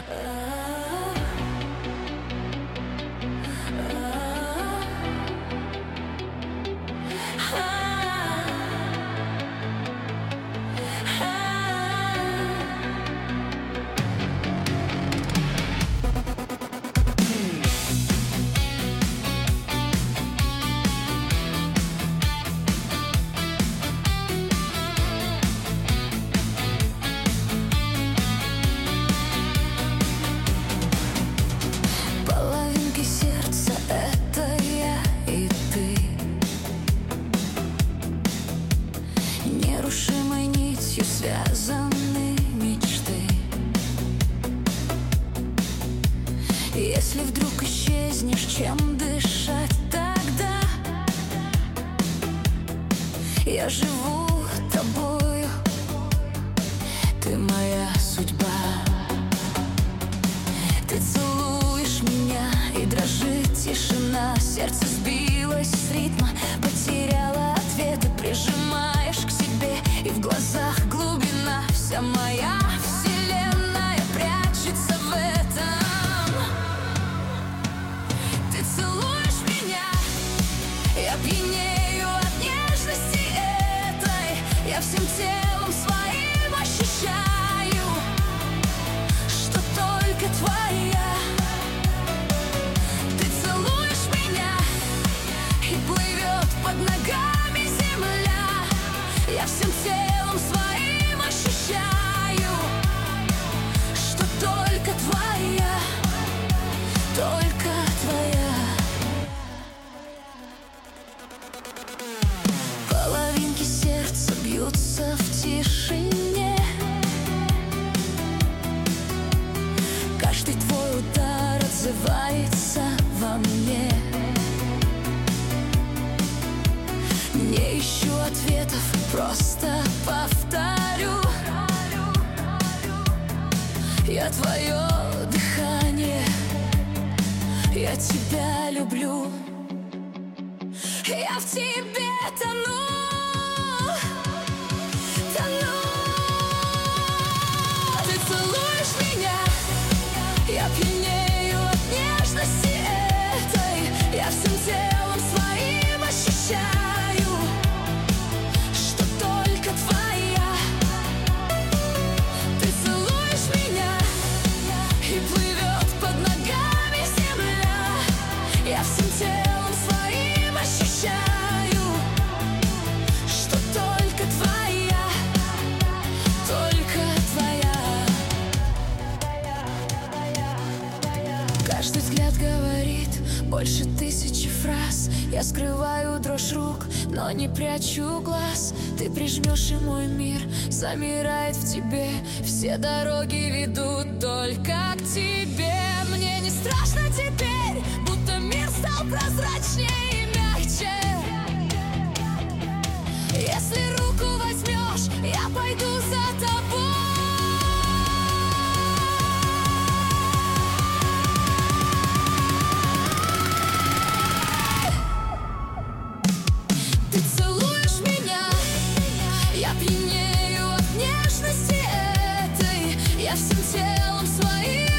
Нерушимой нитью связаны мечты. Если вдруг исчезнешь, чем дышать тогда? Я живу тобою, ты моя судьба. Ты целуешь меня, и дрожит тишина. Сердце сбилось с ритма, потеряло ответы. Прижимаешь к себе, и в глазах глубина. Вся моя вселенная прячется в этом. Ты целуешь меня, я пьянею от нежности этой. Я всем телом своим ощущаю, что только твоя. Ты целуешь меня, и плывет под ногами земля. Я всем телом своим ощущаю, что только твоя, только твоя. Половинки сердца бьются в тишине. Каждый твой удар отзывается во мне. Не ищу ответов, просто повторю. Я твое дыхание, я тебя люблю. Я в тебе тону, тону. Ты целуешь меня, я пьянею от нежности этой. Я всем телом своим ощущаю, что только твоя. Ты целуешь меня, и плывет под ногами земля. Я всем телом своим ощущаю, что только твоя, только твоя. Каждый взгляд говорит больше тысячи фраз. Я скрываю дрожь рук, но не прячу глаз. Ты прижмешь, и мой мир замирает в тебе. Все дороги ведут только к тебе. Мне не страшно теперь, будто мир стал прозрачнее и мягче. Если руку возьмешь, я пойду за тобой. Ты целуешь меня, я пьянею от нежности этой. Я всем телом своим